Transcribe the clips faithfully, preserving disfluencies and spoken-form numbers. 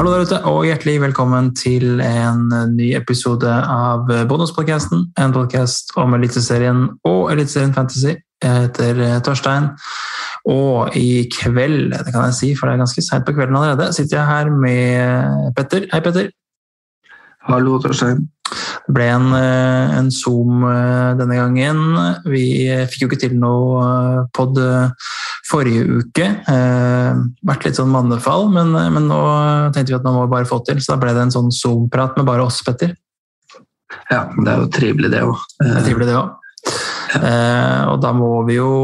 Hallo der ute, og hjertelig velkommen til en ny episode av Bonuspodcasten, en podcast om Eliteserien og Eliteserien Fantasy. Jeg heter Torstein, og i kveld, det kan jeg si, for det er ganske sent på kvelden allerede, sitter jeg her med Petter. Hei Petter. Hallo Torstein. Det ble en, en Zoom denne gangen. Vi fikk jo ikke til noe podd forrige uke. Eh, vært litt sånn mannefall, men, men nå tenkte vi at nå må vi bare få til, så da ble det en sånn Zoom-prat med bare oss, Petter. Ja, det er jo trivelig det også. Det er trivelig det også. Eh, og da må vi jo,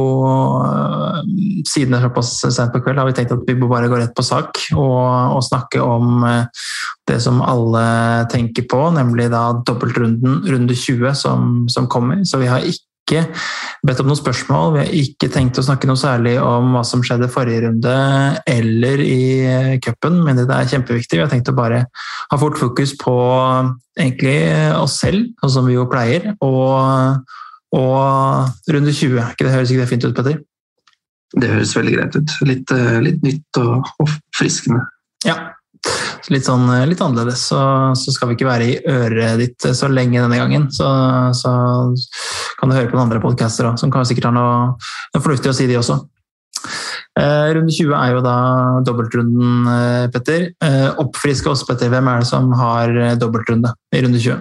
siden det er såpass sent på kveld, har vi tenkt at vi må bare gå rett på sak og, og snakke om det som alle tenker på, nemlig da dobbeltrunden, runde tjue som, som kommer. Så vi har ikke bedt om noen spørsmål, vi har ikke tenkt å snakke noe særlig om hva som skjedde forrige runde eller i cupen, men det er kjempeviktig. Vi har tenkt å bare ha fort fokus på egentlig oss selv, sånn som vi jo pleier, og Og runde tjue, ikke det høres ikke det fint ut, Petter? Det høres veldig greit ut. Litt, litt nytt og, og friskende. Ja, litt, sånn, litt annerledes. Så, så skal vi ikke være i øret ditt så lenge denne gangen. Så, så kan du høre på noen andre podcaster også, som kan sikkert ha noe, noe fornuftig å si de også. Eh, runde tjue er jo da dobbeltrunden, eh, Petter. Eh, oppfriske oss, Petter. Hvem er det som har dobbeltrunde i runde tjue?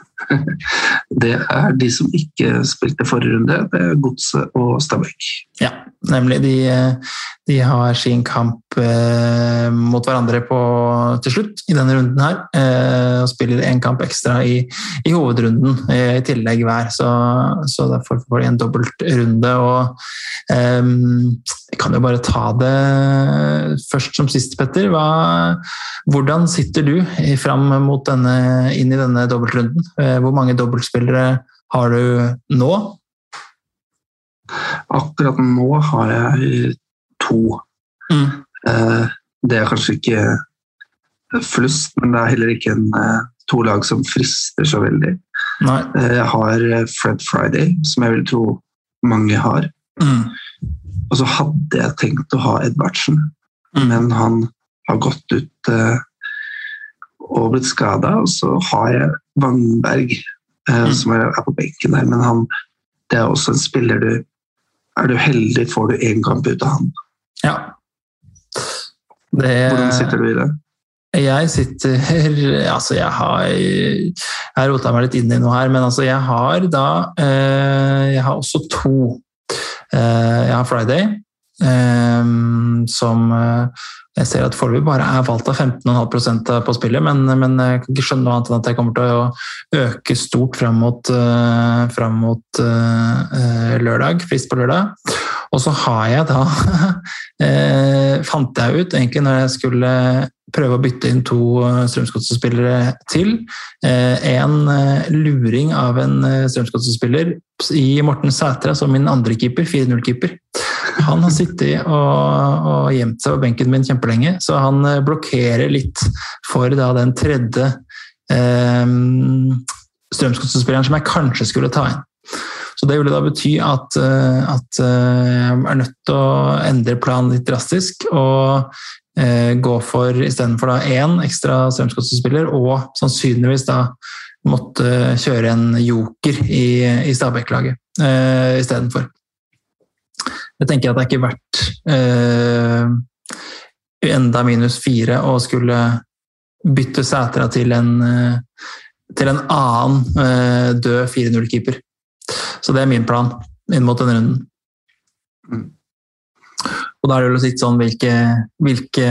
Det er de som ikke spilte forrige runde, det er Godset og Stabæk. Ja, nemlig. De, de har sin kamp eh, mot hverandre på, til slutt i denne runden her, eh, og spiller en kamp ekstra i, i hovedrunden eh, i tillegg hver, så, så derfor får de en dobbeltrunde, og eh, jeg kan jo bare ta det først som sist, Petter. Hva, hvordan sitter du fram mot denne, inn i denne dobbeltrunden? Hvor mange dobbeltspillere har du nå? Akkurat nå har jeg to. Mm. Det er kanskje ikke flust, men det er heller ikke en, to lag som frister så veldig. Nei. Jeg har Fred Friday, som jeg vil tro mange har. Mm. Og så hadde jeg tenkt å ha Edvardsen, mm. men han har gått ut og blitt skadet, og så har jeg Wangberg, eh, mm. som er, er på benken der, men han, det er også en spiller du, er du heldig får du en kamp ut av han. Ja. Det, Hvordan sitter du i det? Jeg sitter, altså jeg har, jeg rotet meg litt inn i noe her, men altså jeg har da, eh, jeg har også to. Eh, jeg har Friday, eh, som eh, jeg ser at foreløpig bare er valgt av femten komma fem prosent på spillet, men, men jeg kan ikke skjønne noe annet enn at jeg kommer til å øke stort frem mot, uh, frem mot uh, lørdag, frist på lørdag. Og så har jeg da, uh, fant jeg ut egentlig når jeg skulle prøve å bytte inn to Strømsgodset-spillere til, uh, en uh, luring av en uh, Strømsgodset-spiller i Morten Sætre, som min andre keeper, fire null-keeper. Han har sittet og, og gjemt seg på benken min kjempelenge, så han blokkerer litt for da, den tredje eh, Strømsgodset-spilleren som jeg kanskje skulle ta inn. Så det ville da bety at, at jeg er nødt til å endre planen litt drastisk og eh, gå for i stedet for da en ekstra Strømsgodset-spiller og sannsynligvis da måtte kjøre en joker i, i Stabæk-laget eh, i stedet for. Jeg tenker at det er ikke verdt eh, enda minus fire og skulle bytte Sætra til en, til en annen eh, død fire null-keeper. Så det er min plan inn mot den runden. Mm. Og da er det jo litt sånn hvilke, hvilke,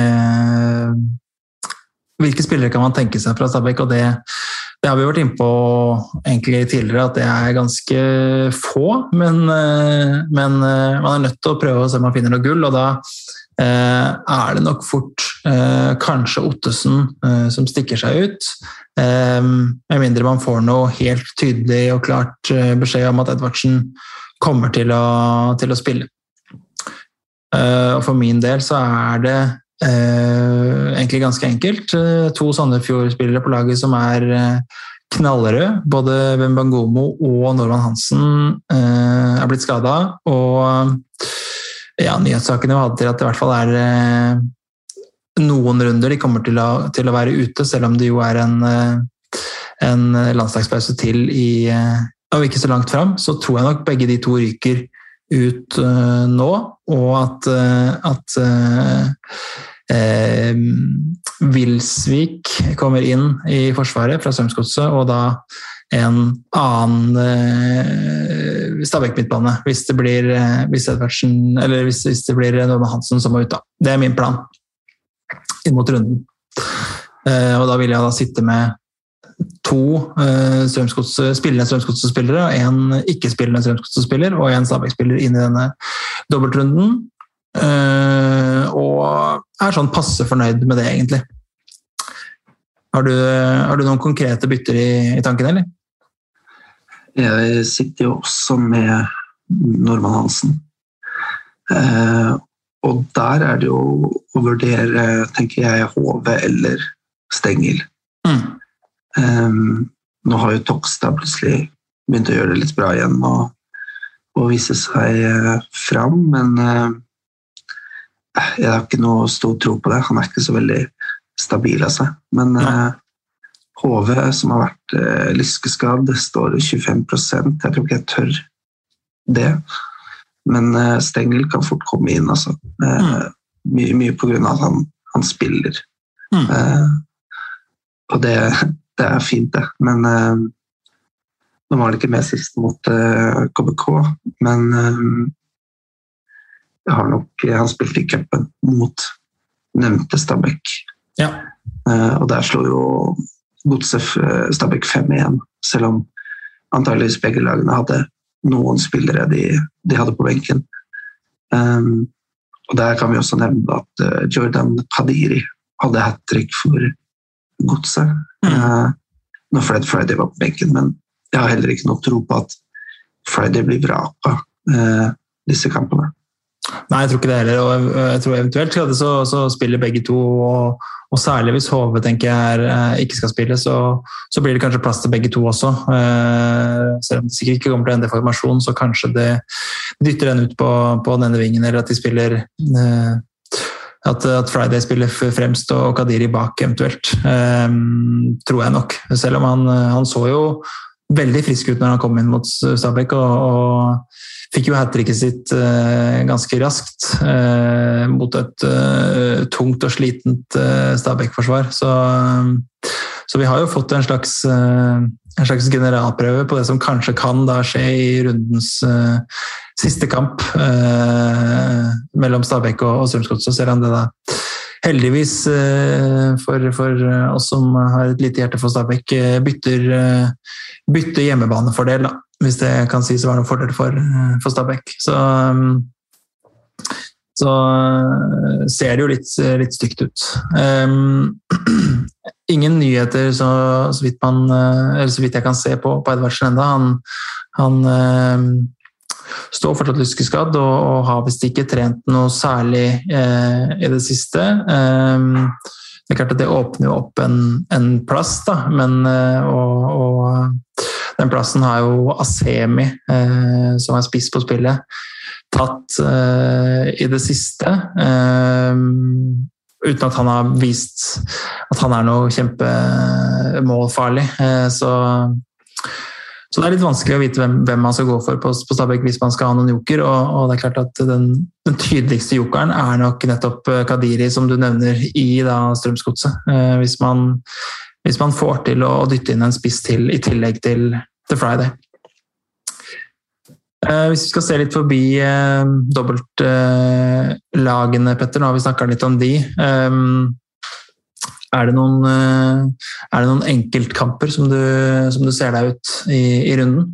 hvilke spillere kan man tenke seg fra Stabæk, og det Det har vi vært inne på egentlig tidligere, at det er ganske få, men, men man er nødt til å prøve å se om man finner noe gull, og da eh, er det nok fort eh, kanskje Ottesen eh, som stikker seg ut, eh, med mindre man får noe helt tydelig og klart eh, beskjed om at Edvardsen kommer til å, til å spille. Eh, og for min del så er det Uh, egentlig ganske enkelt. Uh, to Sandefjord-spillere på laget som er uh, knallrøde. Både Wembangomo og Norman Hansen uh, er blitt skadet, og uh, ja, nyhetssakene hadde til at det i hvert fall er uh, noen runder de kommer til å, til å være ute, selv om det jo er en, en landslagspause til i, og ikke så langt frem, så tror jeg nok begge de to ryker ut uh, nå, og at, uh, at uh, Eh, Vilsvik kommer inn i forsvaret fra Strømsgodset, og da en annen eh, Stabæk midtbane, hvis det blir eh, hvis, Edvardsen, eller hvis, hvis det blir Norman Hansen som må ut da. Det er min plan inn mot runden. Eh, og da vil jeg da sitte med to eh, spillende Strømsgodset-spillere, og en ikke-spillende Strømsgodset-spiller, og en Stabæk-spiller inn i denne dobbeltrunden. Uh, og er sånn passe fornøyd med det egentlig. Har du, har du noen konkrete bytter i, i tanken, eller? Jeg sitter jo også med Norman Hansen. Uh, og der er det jo å vurdere, tenker jeg, Hove eller Stengel. Mm. Um, nå har jo Tokstad plutselig begynt å gjøre det litt bra igjen og, og vise seg uh, fram, men uh, jeg har ikke noe stor tro på det. Han er ikke så veldig stabil av seg. Men uh, Hove, som har vært uh, lyskeskadd, det står tjuefem prosent. Jeg tror ikke jeg tør det. Men uh, Stengel kan fort komme inn, altså. Uh, mm. Mye, mye på grunn av at han, han spiller. Mm. Uh, og det, det er fint, det. Men uh, nå var det ikke med sist mot uh, K B K, men uh, Jeg har nok, han spilte i cupen mot nevnte Stabæk. Ja. Uh, og der slår jo Godset Stabæk fem igjen, selv om antageligvis begge lagene hadde noen spillere de, de hadde på benken. Um, og der kan vi også nevne at uh, Jordan Kadiri hadde hat-trick for Godset. Mm. Uh, når Fred Friday var på benken, men jeg har heller ikke noe tro på at Friday blir vraka uh, disse kampene. Nei, jeg tror ikke det heller, og jeg tror eventuelt skal det så, så spiller begge to, og, og særlig hvis Hove tenker jeg er, ikke skal spille, så, så blir det kanskje plass til begge to også. Eh, selv om det sikkert ikke kommer til å endre formasjon, så kanskje det dytter den ut på, på denne vingen, eller at de spiller eh, at, at Friday spiller fremst og Kadiri bak eventuelt, eh, tror jeg nok. Selv om han, han så jo veldig frisk ut når han kom inn mot Stabæk, og, og fikk jo hat-tricket sitt uh, ganske raskt uh, mot et uh, tungt og slitent uh, Stabæk-forsvar. Så, um, så vi har jo fått en slags, uh, en slags generalprøve på det som kanskje kan da skje i rundens uh, siste kamp uh, mellom Stabæk og, og Strømsgodset, selv om det da heldigvis uh, for, for oss som har et lite hjerte for Stabæk bytter, uh, bytter hjemmebanefordel da, hvis det kan sies å være noen fordel for, for Stabæk. Så, så ser det jo litt, litt stygt ut. Um, ingen nyheter så, så, vidt man, eller så vidt jeg kan se på, på Edvardsen enda. Han, han um, står fortsatt lyskeskadd og, og har vist ikke trent noe særlig uh, i det siste. Um, det er klart at det åpner jo opp en, en plass, da, men uh, og, og den plassen har jo Asemi, eh, som er spiss på spillet, tatt eh, i det siste, eh, uten at han har vist at han er noe kjempemålfarlig. Eh, så, så det er litt vanskelig å vite hvem, hvem man skal gå for på, på Stabæk hvis man skal ha noen joker, og, og det er klart at den, den tydeligste jokeren er nok nettopp Kadiri, som du nevner, i da Strømsgodset. Eh, hvis man Hvis man får til å dytte inn en spiss til i tillegg til, til Friday. Eh, hvis vi skal se litt forbi eh, dobbeltlagene, eh, Petter, nå har vi snakket litt om de. Eh, er, det noen, eh, er det noen enkeltkamper som du, som du ser deg ut i, i runden?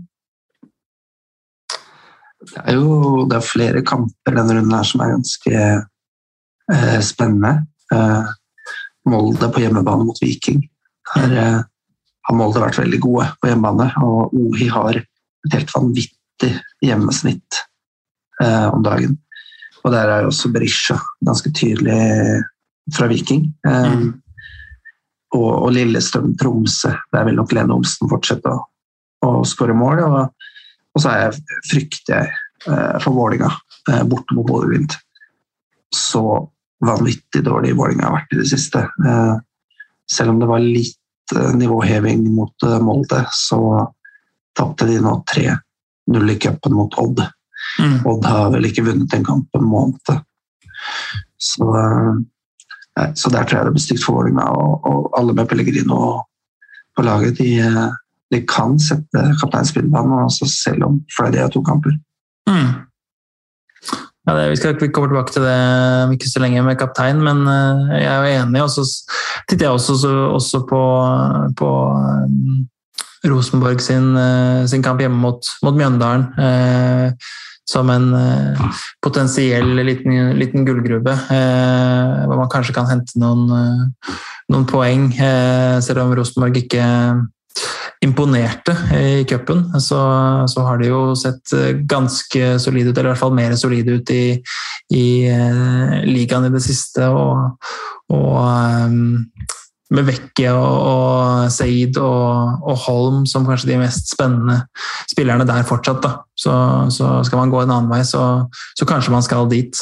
Det er jo det er flere kamper denne runden her som er ganske eh, spennende. Eh, Molde på hjemmebane mot Viking. Her eh, har Molde vært veldig gode på hjemmebane, og Ohi har et helt vanvittig hjemmesnitt eh, om dagen. Og der er også Berisha ganske tydelig fra Viking. Eh, mm. og, og Lillestrøm Tromsø, der vil nok Lene Olsen fortsette å, å skåre mål, og, og så er jeg, frykter jeg eh, for Vålinga eh, borte mot Bodø/Glimt. Så vanvittig dårlig Vålerenga har vært i det siste. Selv om det var litt nivåheving mot Molde, så tappte de nå tre null i cupen mot Odd. Mm. Odd har vel ikke vunnet en kamp på en måned. Så, så der tror jeg det blir stygt for Vålerenga, og, og alle med Pellegrino på laget, de, de kan sette kapteinspillbanen, også selv om Friday har to kamper. Mm. Ja, det, vi skal ikke komme tilbake til det ikke så lenge med kaptein, men jeg er jo enig, og så titter jeg også, også på, på um, Rosenborg sin, sin kamp hjemme mot, mot Mjøndalen, eh, som en eh, potensiell liten, liten gullgrube, eh, hvor man kanskje kan hente noen, noen poeng, eh, selv om Rosenborg ikke imponerte i cupen, så, så har de jo sett ganske solide ut, eller i hvert fall mer solide ut i, i uh, ligaen i det siste, og, og um, med Vekke og, og Said og, og Holm som kanskje de mest spennende spillerne der fortsatt, da. Så, så skal man gå en annen vei, så, så kanskje man skal dit.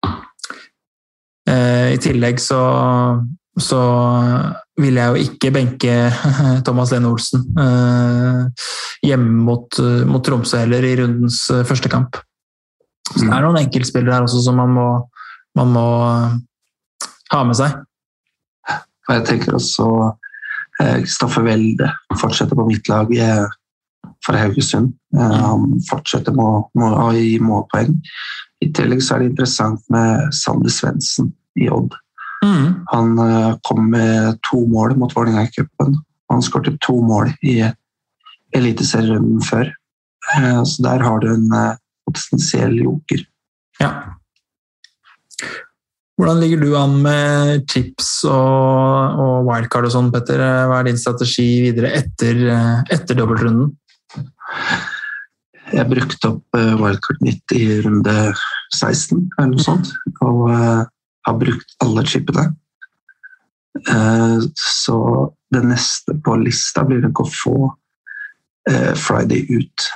Uh, I tillegg så så vil jeg jo ikke benke Thomas Lene Olsen eh, hjemme mot, mot Tromsø heller i rundens første kamp. Så det er noen enkeltspillere her også som man må, man må ha med seg. Og jeg tenker også Kristoffer Welde fortsetter på mitt lag for Haugesund. Han fortsetter med, med å gi målpoeng. I tillegg så er det interessant med Sander Svendsen i Odd. Mm. Han kom med to mål mot Vålerenga i cupen. Han skårte to mål i eliteserierunden før. Så der har du en potensiell joker. Ja. Hvordan ligger du an med chips og, og wildcard og sånn, Petter? Hva er din strategi videre etter, etter dobbeltrunden? Jeg brukte opp wildcard mitt i runde seksten, eller noe sånt. Og har brukt alle chipene. Så det neste på lista blir nok å få Friday ut.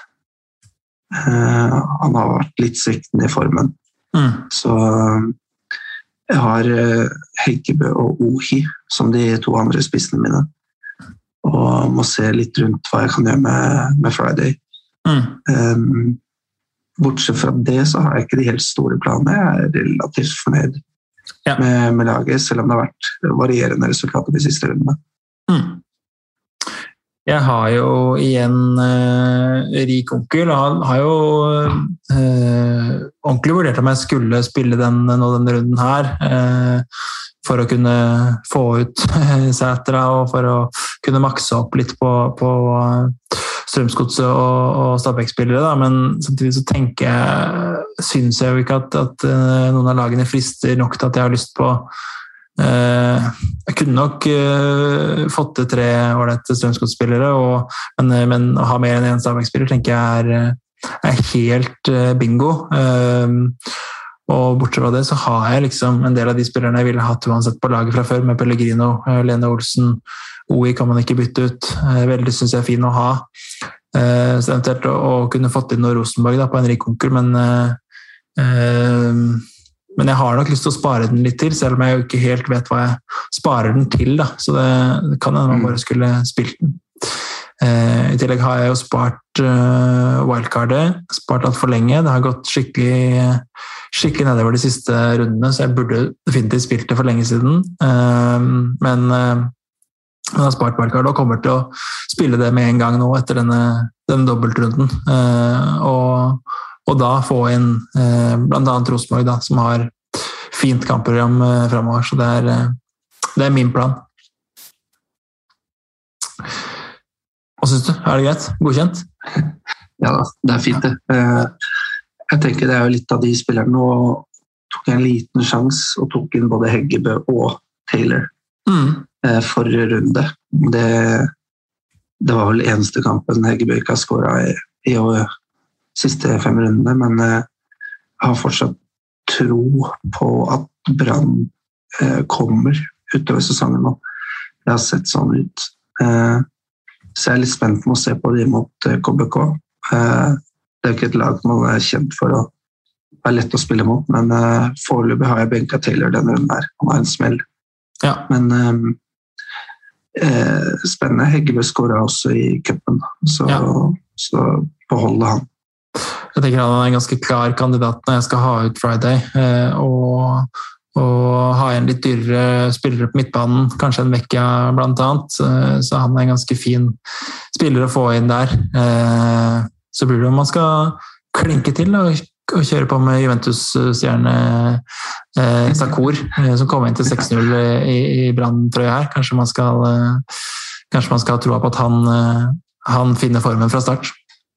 Han har vært litt sviktende i formen. Mm. Så jeg har Heikebø og Ohi som de to andre spissene mine. Og må se litt rundt hva jeg kan gjøre med, med Friday. Mm. Um, bortsett fra det så har jeg ikke de helt store planene. Jeg er relativt fornøyd. Ja. Med, med laget, selv om det har vært varierende resultater de siste rundene. Mm. Jeg har jo igjen uh, rik onkel, og han har jo uh, ordentlig vurdert om jeg skulle spille den, nå denne runden her, uh, for å kunne få ut Sætra, og for å kunne makse opp litt på, på uh, Strømsgodset og, og Stabæk-spillere, da. Men samtidig så tenker jeg, synes jeg jo ikke at, at uh, noen av lagene frister nok til at jeg har lyst på uh, jeg kunne nok uh, fått til tre ålrette Strømsgodset-spillere, men, men å ha mer enn en Stabæk-spiller tenker jeg er, er helt uh, bingo. Uh, og bortsett fra det så har jeg liksom en del av de spillerne jeg ville hatt uansett på laget fra før, med Pellegrino, uh, Lene Olsen, O I kan man ikke bytte ut. Veldig synes jeg er fin å ha. Så eventuelt å, å kunne fått inn noe Rosenborg da, på en rik onkel, men, øh, men jeg har nok lyst til å spare den litt til, selv om jeg jo ikke helt vet hva jeg sparer den til. Da. Så det, det kan hende man bare skulle spilt den. I tillegg har jeg jo spart øh, wildcardet, spart alt for lenge. Det har gått skikkelig, skikkelig nedover de siste rundene, så jeg burde definitivt spilt det for lenge siden. Men øh, Men har spart wildcard og kommer til å spille det med en gang nå etter denne, denne dobbeltrunden. Eh, og, og da få inn eh, blant annet Rosenborg, da, som har fint kampprogram eh, fremover. Så det er, eh, det er min plan. Hva synes du? Er det greit? Godkjent? Ja da, det er fint det. Eh, jeg tenker det er jo litt av de spillerne, og tok en liten sjanse og tok inn både Heggebø og Taylor. Mm. Forrige runde. Det, det var vel eneste kampen Heggebø ikke har skåret i, i de siste fem rundene, men jeg har fortsatt tro på at Brann eh, kommer utover sesongen nå. Det har sett sånn ut. Eh, så jeg er litt spent med å se på de mot K B K. Eh, det er ikke et lag man er kjent for å er lett å spille mot, men uh, foreløpig har jeg benka Taylor denne runden her. Han har en smell. Ja. Men um, eh, spennende. Heggebø skåret også i cupen, så, ja. så beholder han. Jeg tenker han er en ganske klar kandidat når jeg skal ha ut Friday, eh, og og ha en litt dyrere spillere på midtbanen, kanskje en Vecchia blant annet, så han er en ganske fin spiller å få inn der. Så blir det om man skal klinke til og kjøre på med Juventus-stjerne Sakor, som kom inn til seks null i Brandtrøya her. Kanskje man skal kanskje man skal ha troa på at han, han finner formen fra start.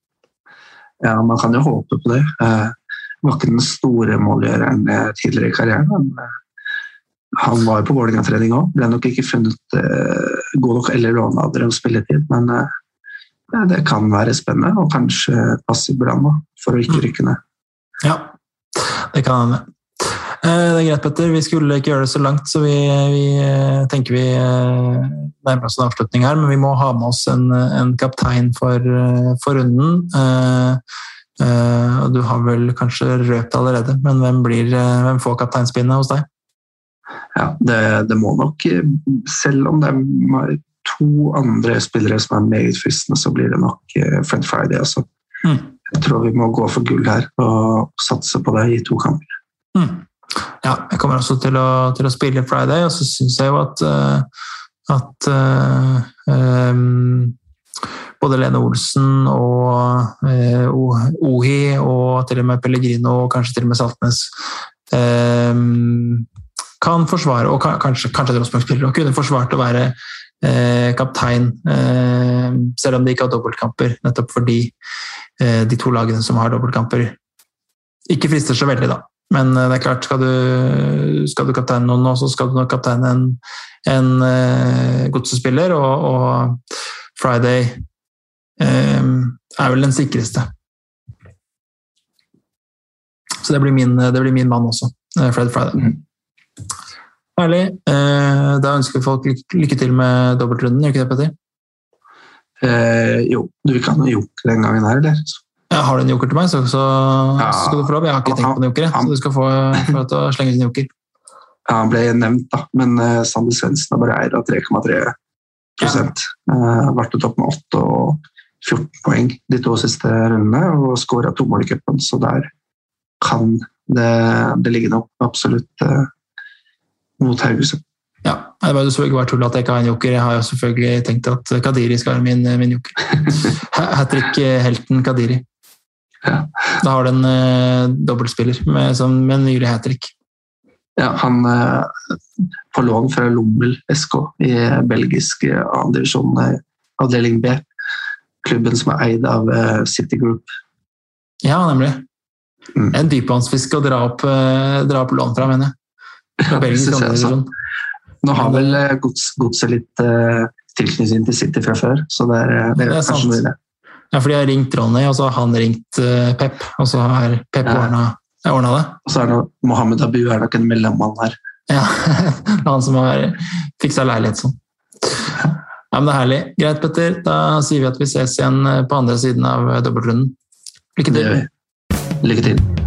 Ja, man kan jo håpe på det. Det var ikke den store målgjøreren tidligere i karrieren, men han var på Vålerenga-trening også. Ble nok ikke funnet uh, god nok eller låneadre å spille til, men uh, det kan være spennende og kanskje passe iblant for å ikke rykke ned. Ja, det kan han. Uh, det er greit, Petter. Vi skulle ikke gjøre det så langt, så vi, vi uh, tenker vi uh, nærmer oss en avslutning her, men vi må ha med oss en, en kaptein for, uh, for runden. Uh, Uh, du har vel kanskje røpt allerede, men hvem, blir, uh, hvem får kapteinspinnet hos deg? Ja, det, det må nok, selv om det er to andre spillere som er meget fristende, så blir det nok uh, Fred Friday altså. Mm. Jeg tror vi må gå for gull her og satse på det i to kamper. Mm. Ja, jeg kommer også til å, til å spille Friday, og så synes jeg jo at uh, at uh, um, både Lene Olsen og eh, Ohi og til og med Pellegrino og kanskje til og med Saltnes eh, kan forsvare, og kanskje, kanskje Rosenborg-spillere, og kunne forsvart å være eh, kaptein, eh, selv om de ikke har dobbeltkamper, nettopp fordi eh, de to lagene som har dobbeltkamper ikke frister så veldig da. Men det er klart, skal du, skal du kapteine noen nå, så skal du nok kapteine en, en eh, godsespiller, og, og Friday er vel den sikreste. Så det blir min, det blir min mann også, Fred Friday. Mm. Herlig. Da ønsker vi folk lykke til med dobbeltrunden, gjør ikke det, Petter? Eh, jo, du kan jo jokke den gangen her, eller? Ja, har du en joker til meg, så, så ja, skal du få lov. Jeg har ikke tenkt på en joker, så du skal få for å slenge sin joker. Ja, han ble nevnt da, men uh, Sander Svendsen har bare eid av tre komma tre prosent. Ja. Uh, vært opp med åtte og fjorten poeng de to siste rundene, og skåret to mål i cupen, så der kan det, det ligge noe absolutt uh, mot Haugesund. Ja, det var jo selvfølgelig vært tull at jeg ikke har en joker. Jeg har jo selvfølgelig tenkt at Kadiri skal være min, min joker. Hat-trick-helten Kadiri. Ja. Da har du en uh, dobbeltspiller med, som, med en nylig hat-trick. Ja, han uh, på lån fra Lommel S K i belgisk uh, annen divisjon, uh, avdeling B. Klubben som er eid av uh, City Group. Ja, nemlig. Mm. En dypvannsfisk å dra opp, uh, dra opp lån fra, mener jeg. Fra belgisk annen divisjon. Nå har vel uh, gods, godset litt uh, tilknytning til City fra før, så det er, det er, det er kanskje noe i det. Ja, fordi jeg har ringt Ronny, og så har han ringt uh, Pep, og så har Pep ja. ordnet, ordnet det. Og så er det Mohammed Abu er nok en mellommann her. Ja, han som har fikset leilighet sånn. Ja, men det er herlig. Greit, Petter. Da sier vi at vi ses igjen på andre siden av dobbeltrunden. Lykke til. Lykke til.